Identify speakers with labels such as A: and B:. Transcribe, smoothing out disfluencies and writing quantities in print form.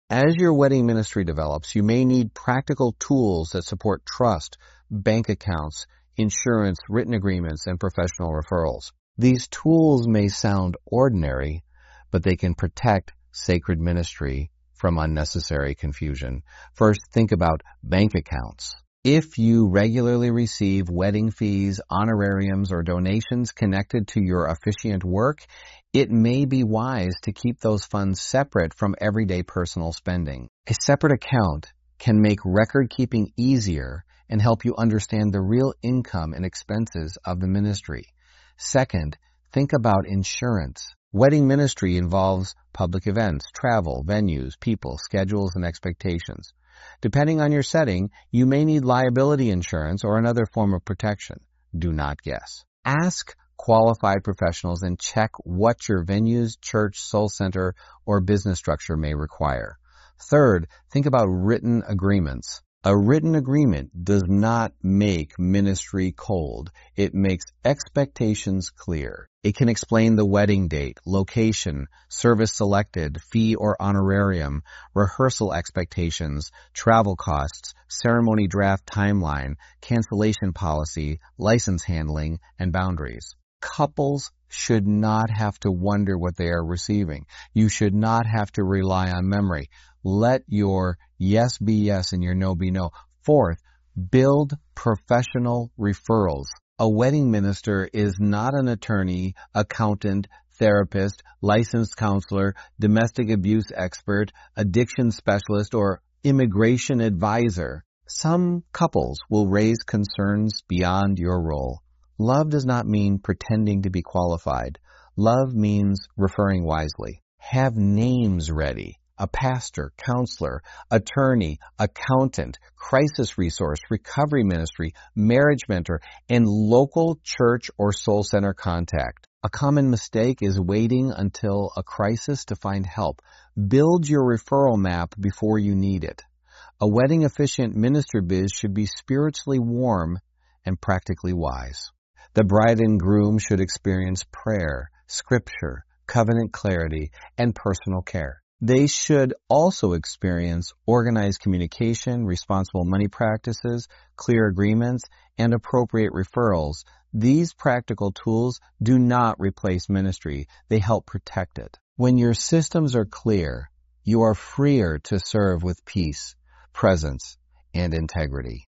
A: As your wedding ministry develops, you may need practical tools that support trust, bank accounts, insurance, written agreements, and professional referrals. These tools may sound ordinary, but they can protect sacred ministry from unnecessary confusion. First, think about bank accounts. If you regularly receive wedding fees, honorariums, or donations connected to your officiant work, it may be wise to keep those funds separate from everyday personal spending. A separate account can make record-keeping easier and help you understand the real income and expenses of the ministry. Second, think about insurance. Wedding ministry involves public events, travel, venues, people, schedules, and expectations. Depending on your setting, you may need liability insurance or another form of protection. Do not guess. Ask qualified professionals and check what your venues, church, soul center, or business structure may require. Third, think about written agreements. A written agreement does not make ministry cold. It makes expectations clear. It can explain the wedding date, location, service selected, fee or honorarium, rehearsal expectations, travel costs, ceremony draft timeline, cancellation policy, license handling, and boundaries. Couples should not have to wonder what they are receiving. You should not have to rely on memory. Let your yes be yes and your no be no. Fourth, build professional referrals. A wedding minister is not an attorney, accountant, therapist, licensed counselor, domestic abuse expert, addiction specialist, or immigration advisor. Some couples will raise concerns beyond your role. Love does not mean pretending to be qualified. Love means referring wisely. Have names ready. A pastor, counselor, attorney, accountant, crisis resource, recovery ministry, marriage mentor, and local church or soul center contact. A common mistake is waiting until a crisis to find help. Build your referral map before you need it. A wedding officiant minister biz should be spiritually warm and practically wise. The bride and groom should experience prayer, scripture, covenant clarity, and personal care. They should also experience organized communication, responsible money practices, clear agreements, and appropriate referrals. These practical tools do not replace ministry. They help protect it. When your systems are clear, you are freer to serve with peace, presence, and integrity.